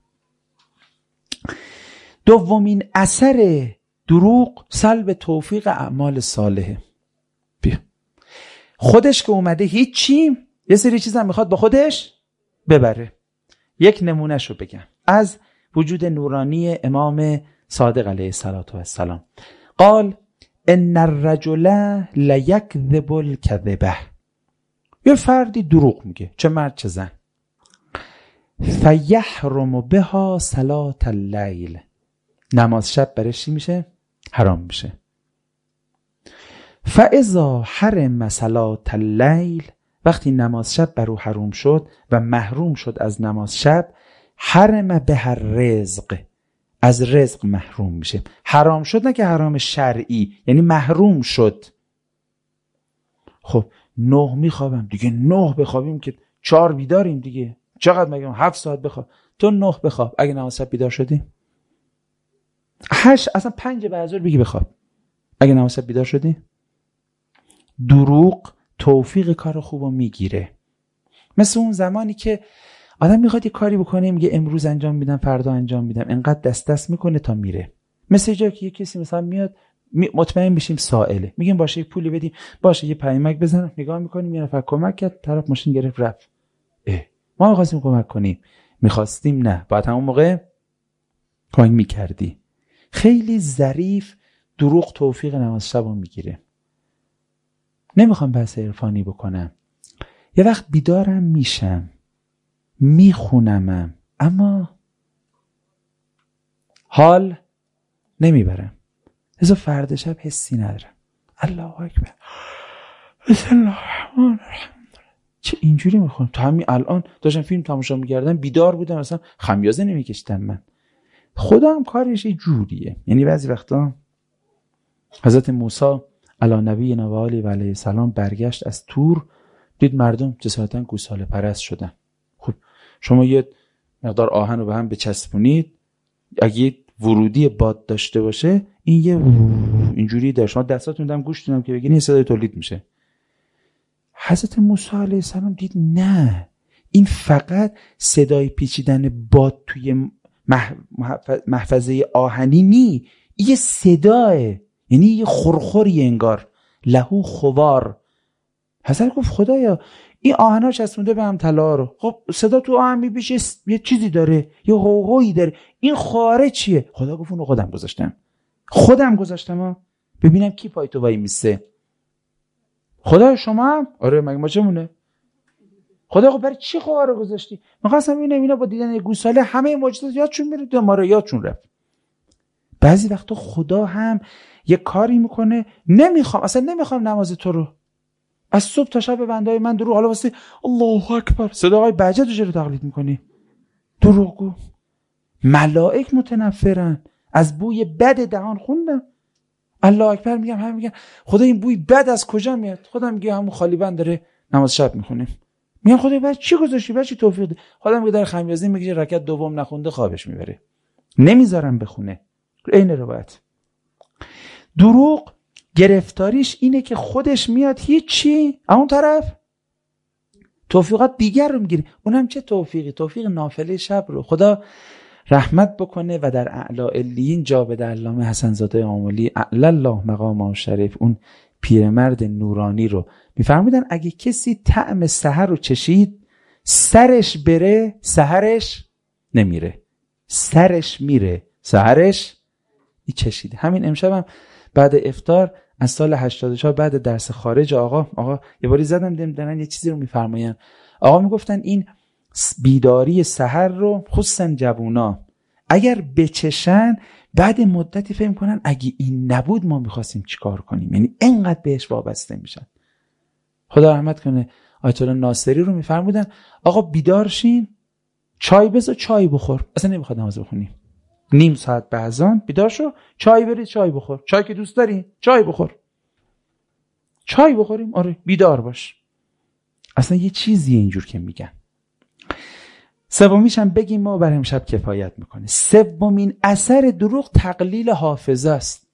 دومین اثر دروغ سلب توفیق اعمال صالحه. بیا خودش که اومده هیچی، یه سری چیز هم میخواد با خودش ببره. یک نمونهشو بگم از وجود نورانی امام صادق علیه السلام. قال ان الرجل لیکذب الکذبه. یه فردی دروغ میگه، چه مرد چه زن. فیحرم بها صلاة اللیل. نماز شب برش چی میشه؟ حرام میشه. فاذا حرم صلاة اللیل، وقتی نماز شب بر او حروم شد و محروم شد از نماز شب، حرم به رزق، از رزق محروم میشه. حرام شد نه که حرام شرعی، یعنی محروم شد. خب 9 میخوابم دیگه، 9 بخوابیم که 4 بیداریم دیگه، چقدر مگه 7 ساعت بخواب، تو 9 بخواب. اگه نماز شب بیدار شدی 8، اصلا 5 بعد از ظهر بگی بخواب. اگه نماز شب بیدار شدی، دروغ توفیق کار خوبو میگیره. مثل اون زمانی که آدم میخواد یه کاری بکنه، میگه امروز انجام میدم فردا انجام میدم، انقدر دست میکنه تا میره. مثل جایی که یه کسی مثلا میاد مطمئن بشیم سائله، میگیم باشه یه پولی بدیم، باشه یه پیامک بزنم، نگاه میکنیم یه نفر کمک کرد، طرف ماشین گرفت رفت. ما میخواستیم کمک کنیم، میخواستیم نه، بعد همون موقع کمک میکردی. خیلی ظریف دروغ توفیق نماز شبو میگیره. نمیخوام بحث عرفانی بکنم. یه وقت بیدارم میشم، میخونمم، اما حال نمیبرم، ازا فردا شب حسی ندارم. الله اکبر، بسم الله الرحمن الرحیم. چه اینجوری میخونم؟ تا همین الان داشتم فیلم تماشا میکردم بیدار بودم، اصلا خمیازه نمیکشتم من. خدا هم کارش یه جوریه. یعنی بعضی وقتا حضرت موسی علی نبینا و آله و علیه السلام برگشت از تور، دید مردم جسارتا گوساله پرست شدن. خب شما یه مقدار آهن رو به هم بچسبونید، اگه ورودی باد داشته باشه این یه اینجوری در شما دستاتون دم گوش دونم که بگین صدای تولید میشه. حضرت موسی علیه السلام دید نه، این فقط صدای پیچیدن باد توی محفظه آهنی نی، یه صداه، یعنی یه خورخوری انگار، لهو خوار. حضرت گفت خدایا این آهنا چسبونده به هم طلا رو، خب صدا تو آهن میبیشه، یه چیزی داره، یه غوغویی داره، این خواره چیه؟ خدا گفت اونو خودم گذاشتم ببینم کی پای تو وای میسه. خدا شما هم؟ آره مگه ما چمونه؟ خدا گفت برای چی خواره گذاشتی؟ می‌خواستم اینا با دیدن گوساله همه معجزات یادشون میره، ما رو یادشون رفت. بعضی وقتا خدا هم یه کاری میکنه، اصلا نمیخوام نماز تو رو، از صبح تا شب بندای من دروغ، حالا واسه الله اکبر صداهای بهجت رو چرا تقلید میکنی؟ دروغگو. ملائک متنفرن از بوی بد دهان خوندم. الله اکبر میگم، همه میگن خدا این بوی بد از کجا میاد؟ خدا میگه همون خالی بند داره نماز شب میخونه. میگم خدا بعد چی گذاشتی؟ بعد چی توفیق دادی؟ خدا میگه در خمیازه میگه رکعت دوم نخونده خوابش میبره، نمیذارم بخونه. این روایت. دروغ گرفتاریش اینه که خودش میاد هیچی، اون طرف توفیقات دیگر رو میگیره. اونم چه توفیقی؟ توفیق نافله شب رو. خدا رحمت بکنه و در اعلی علیین جا بده علامه حسن زاده آملی اعلی الله مقامه شریف، اون پیرمرد نورانی رو میفرمودن اگه کسی طعم سحر رو چشید، سرش بره سحرش نمیره، سرش میره سحرش چشیده. همین امشبم بعد افطار از سال 84 بعد درس خارج آقا یه باری زدم دارن یه چیزی رو میفرماین. آقا میگفتن این بیداری سحر رو خصوصا جوونا اگر بچشن بعد مدتی فهم کنن اگه این نبود ما میخواستیم چیکار کنیم، یعنی انقدر بهش وابسته میشن. خدا رحمت کنه آیت الله ناصری رو میفرمودن آقا بیدار شین، چای بذار چای بخور، اصلا نمیخواد نماز بخونی، نیم ساعت به اذان بیدار شو، چای برید چای بخور، چای که دوست داری چای بخور، چای بخوریم، آره بیدار باش. اصلا یه چیزی اینجور که میگن. سومیش هم بگیم ما بر امشب کفایت میکنه. سومین اثر دروغ تقلیل حافظه است.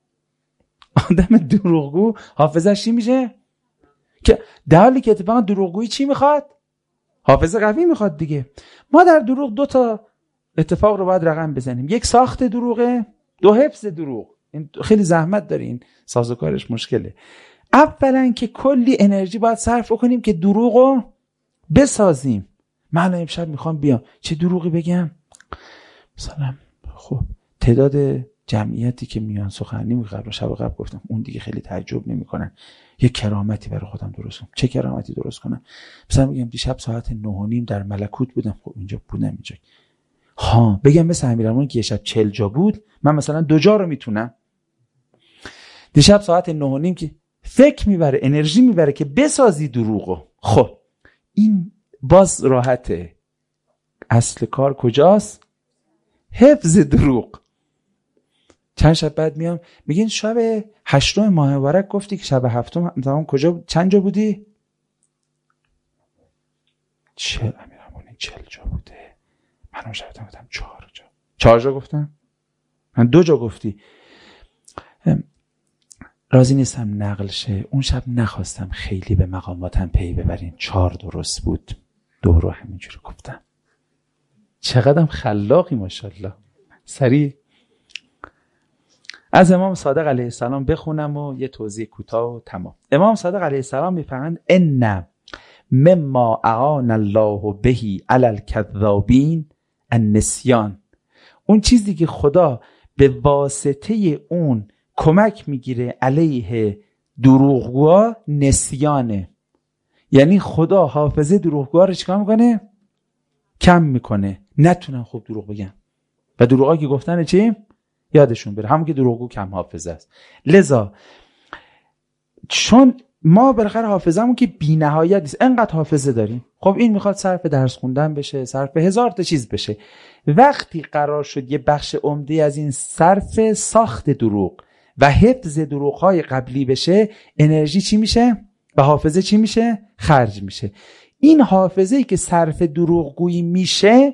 آدم دروغگو حافظه‌اش چی میشه؟ که در حالی که اتفاقا دروغگویی چی میخواد؟ حافظه قوی میخواد دیگه. ما در دروغ 2 تا اتفاق رو باید رقم بزنیم. یک ساخت دروغه، 2 حفظ دروغ. این خیلی زحمت داره، این سازوکارش مشکله. اولا که کلی انرژی باید صرف کنیم که دروغو بسازیم. من امشب میخوام بیام چه دروغی بگم؟ مثلا خب تعداد جمعیتی که میان سخنرانی میکنن، شب قبل گفتم اون دیگه خیلی تعجب نمیکنن، یه کرامتی برای خودم درست کنم. چه کرامتی درست کنم؟ مثلا میگم دیشب ساعت 9:30 در ملکوت بودم. خب اینجا بودم اینجا. بگم مثل امیرالمومنین که یه شب 40 جا بود، من مثلا 2 جا رو میتونم. دیشب ساعت 9:30 که فکر میبره، انرژی میبره که بسازی دروغو. خب این باز راحته. اصل کار کجاست؟ حفظ دروغ. چند شب بعد میام میگین شب 8 ماه مبارک گفتی که شب 7 تمام کجا چند جا بودی؟ 40 امیرمونی 40 جا بوده. من اون شب گفتم 4 جا. 4 جا گفتم؟ من 2 جا گفتی. راضی نیستم نقل شه. اون شب نخواستم خیلی به مقاماتم پی ببرین. 4 درست بود. 2 رو همینجوری گفتم. چقدرم خلاقی ماشاءالله. سریع از امام صادق علیه السلام بخونم و یه توضیح کوتاه و تمام. امام صادق علیه السلام میفرمایند ان مما اعان الله به علی الکذابین النسیان. اون چیزی که خدا به واسطه اون کمک میگیره علیه دروغگوها نسیانه. یعنی خدا حافظه دروغگوها رو چیکار میکنه؟ کم میکنه، نتونن خوب دروغ بگن و دروغا که گفتن چی؟ یادشون بره. همون که دروغگو کم حافظه است. لذا چون ما بالاخره حافظمون که بی نهایت نیست، انقدر حافظه داریم. خب این میخواد صرف درس خوندن بشه، صرف 1000 تا چیز بشه. وقتی قرار شد یه بخش عمده از این صرف ساخت دروغ و حفظ دروغ‌های قبلی بشه، انرژی چی میشه؟ و حافظه چی میشه؟ خرج میشه. این حافظه‌ای که صرف دروغگویی میشه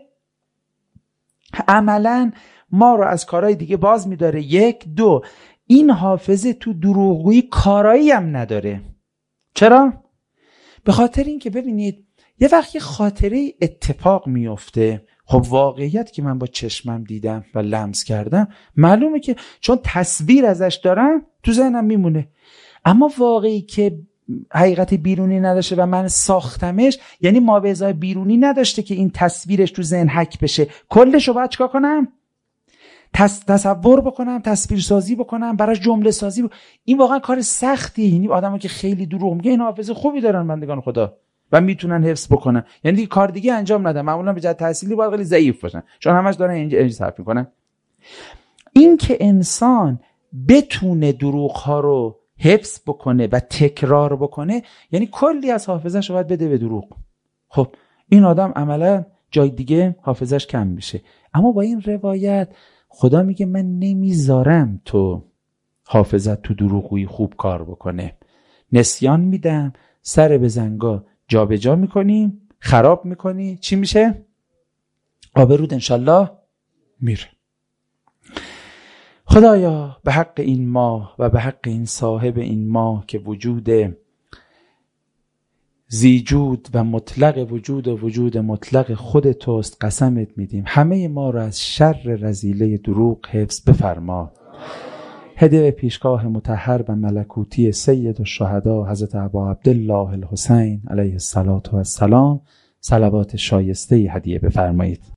عملاً ما رو از کارهای دیگه باز میداره. 1 2 این حافظه تو دروغگویی کارایی هم نداره. چرا؟ به خاطر این که ببینید یه وقت یه خاطره اتفاق میفته، خب واقعیت که من با چشمم دیدم و لمس کردم معلومه که چون تصویر ازش دارم تو ذهنم میمونه. اما واقعی که حقیقت بیرونی نداشته و من ساختمش، یعنی ما به ازای بیرونی نداشته که این تصویرش تو ذهن حک بشه، کلش رو باید چیکار کنم؟ تصور بکنم، تصویر سازی بکنم، براش جمله سازی این واقعا کار سختیه. یعنی آدمایی که خیلی دروغ میگن این حافظه خوبی دارن بندگان خدا و میتونن حفظ بکنن، یعنی دیگه کار دیگه انجام ندن. معمولا به جهت تحصیلی باید خیلی ضعیف باشن چون همش دارن اینجا صرف میکنن. این که انسان بتونه دروغ ها رو حفظ بکنه و تکرار بکنه، یعنی کلی از حافظه‌اش رو باید بده به دروغ. خب این آدم عملا جای دیگه حافظه‌اش کم میشه. اما با این روایت خدا میگه من نمیذارم تو حافظت تو دروغگویی خوب کار بکنه، نسیان میدم، سر به زنگا جا به جا میکنیم، خراب میکنی، چی میشه؟ آبرود انشالله میره. خدایا به حق این ماه و به حق این صاحب این ماه که وجود زیجود و مطلق وجود و وجود مطلق خود توست قسمت میدیم همه ما را از شر رذیله دروغ حفظ بفرما. هدیه به پیشگاه مطهر و ملکوتی سید الشهدا حضرت ابا عبدالله الحسین علیه الصلاة و السلام صلوات شایسته هدیه بفرمایید.